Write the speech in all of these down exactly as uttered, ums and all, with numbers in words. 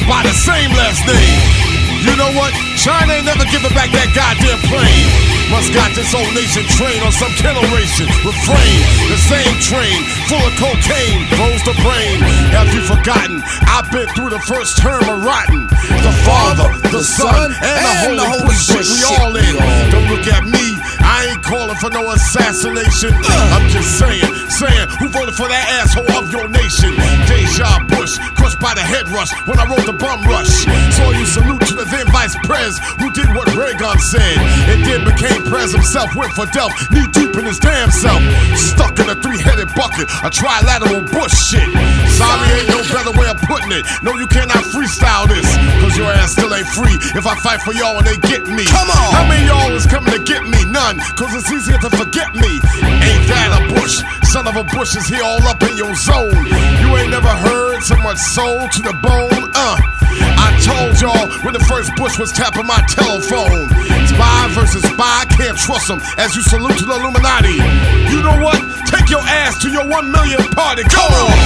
by the same last name. You know what? China ain't never giving back that goddamn plane. Must got this whole nation trained on some killer ration. Refrain, the same train, full of cocaine, blows the brain. Have you forgotten? I've been through the first term of rotten. The Father, the Son, and, and the Holy Bullshit. We all in. Don't look at me. I ain't calling for no assassination. I'm just saying, saying, who voted for that asshole of your nation? Deja Bush, crushed by the head rush when I wrote the bum rush. So you salute to the then vice pres who did what Reagan said and then became pres himself, went for Delph, knee deep in his damn self, stuck in a three-headed bucket, a trilateral bush shit. Sorry, ain't no better way of putting it. No, you cannot freestyle this, cause your ass still ain't free if I fight for y'all and they get me. Come on! How many y'all is coming to get me? None, cause it's easier to forget me. Ain't that a bush? Son of a bush is here all up in your zone. You ain't never heard so much soul to the bone, uh. I told y'all when the first bush was tapping my telephone. Spy versus spy, can't trust them as you salute to the Illuminati. You know what? Take your ass to your one millionth party. Come on!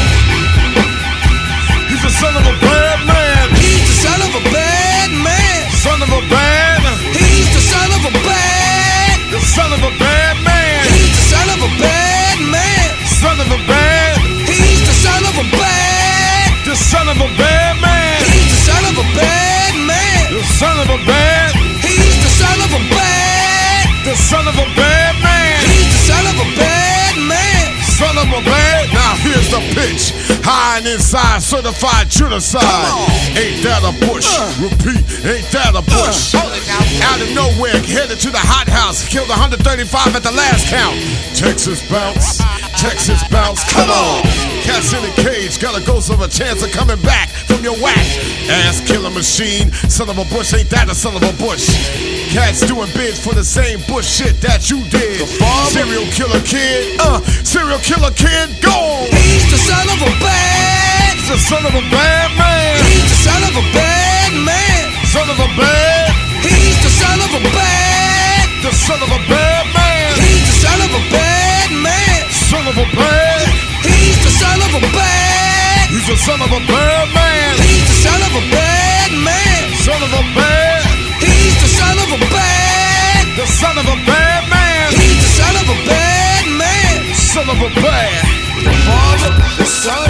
He's the son of a bad man. He's the son of a bad man. Son of a bad. He's the son of a bad. The son of a bad man. He's the son of a bad man. Son of a bad. He's the son of a bad. The son of a bad man. He's the son of a bad man. The son of a bad. He's the son of a bad. The son of a bad man. He's the son of a bad man. Son of a bad. Now here's the pitch. High and inside, certified genocide. Ain't that a bush? Uh. Repeat, ain't that a bush? Uh. Out of nowhere, headed to the hot house. Killed one hundred thirty-five at the last count. Texas bounce, Texas bounce. Come on. Cats in a cage, got a ghost of a chance of coming back from your whack. Ass killer machine. Son of a bush, ain't that a son of a bush? Cats doing bids for the same bush shit that you did. Serial killer kid, uh, serial killer kid, go! He's the son of a bad. He's the son of a bad man. He's the son of a bad man. Son of a bad. He's the son of a bad. The son of a bad man. He's the son of a bad man. Son of a bad. He's the son of a bad. He's the son of a bad man. He's the son of a bad man. Son of a bad. He's the son of a bad. The son of a bad man. He's the son of a bad man. Son of a bad. The Father, the Son.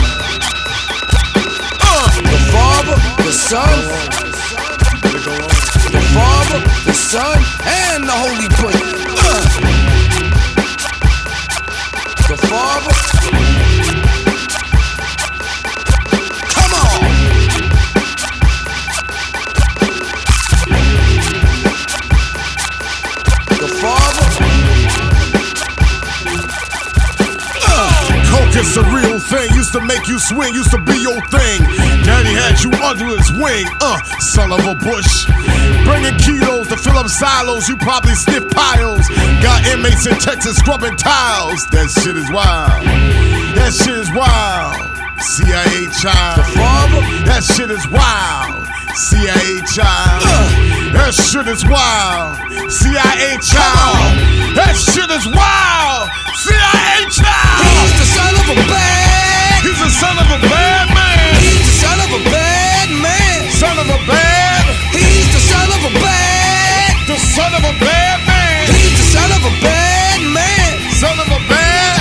Uh, the Father, the Son. The Father, the Son, and the Holy Bush. Uh, the Father. Come on. The Father. Coke is the real thing. Used to make you swing, used to be your thing. Daddy had you under his wing, uh, son of a bush. Bringing kilos to fill up silos, you probably sniff piles. Got inmates in Texas scrubbing tiles. That shit is wild. That shit is wild. C I A child. The Father. That shit is wild. C I A child. Uh, that shit is wild. C I A child. That shit is wild. C I A child. He's the son of a bad. He's the son of a bad man. He's the son of a bad man. Son of a bad. He's the son of a bad. The son of a bad man. He's the son of a bad man. Son of a bad.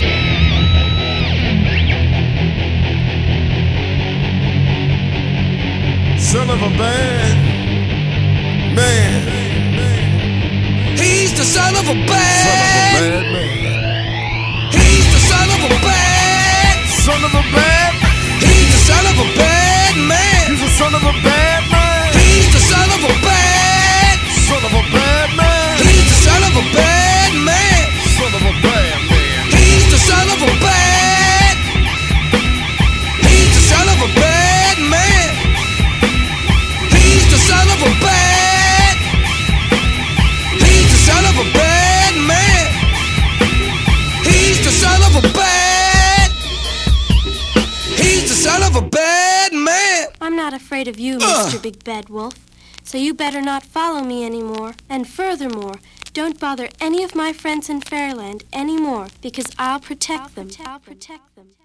Son of a bad man. He's the son of a bad. Son of a bad man. He's the son of a bad. Son of a bad. He's the son of a bad man. He's the son of a bad man. He's the son of a bad. Son of a bad man. He's the son of a bad man. Son of a bad man. He's the son of a bad. He's the son of a bad man. He's the son of a bad. He's the son of a bad man. He's the son of a bad. He's the son of a bad man. I'm not afraid of you, Ugh. Mister Big Bad Wolf. So you better not follow me anymore. And furthermore, don't bother any of my friends in Fairyland anymore, because I'll protect them. I'll protect them.